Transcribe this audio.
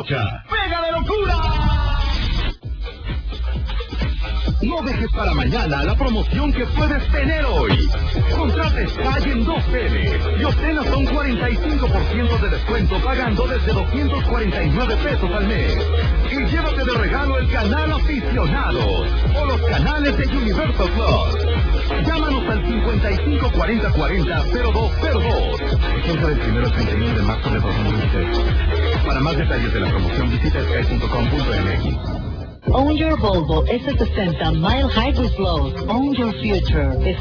Rocha. ¡Pega de locura! No dejes para mañana la promoción que puedes tener hoy. Contrata Sky en 2TV y obtén hasta un 45% de descuento pagando desde 249 pesos al mes. Y llévate de regalo el canal Aficionados o los canales de Universal Plus. Llámanos al 554040-0202. Vigencia del 1 al 31 de marzo de 2016. Para más detalles de la promoción visita sky.com.mx. Own your Volvo S60 Mild Hybrid Plus. Own your future.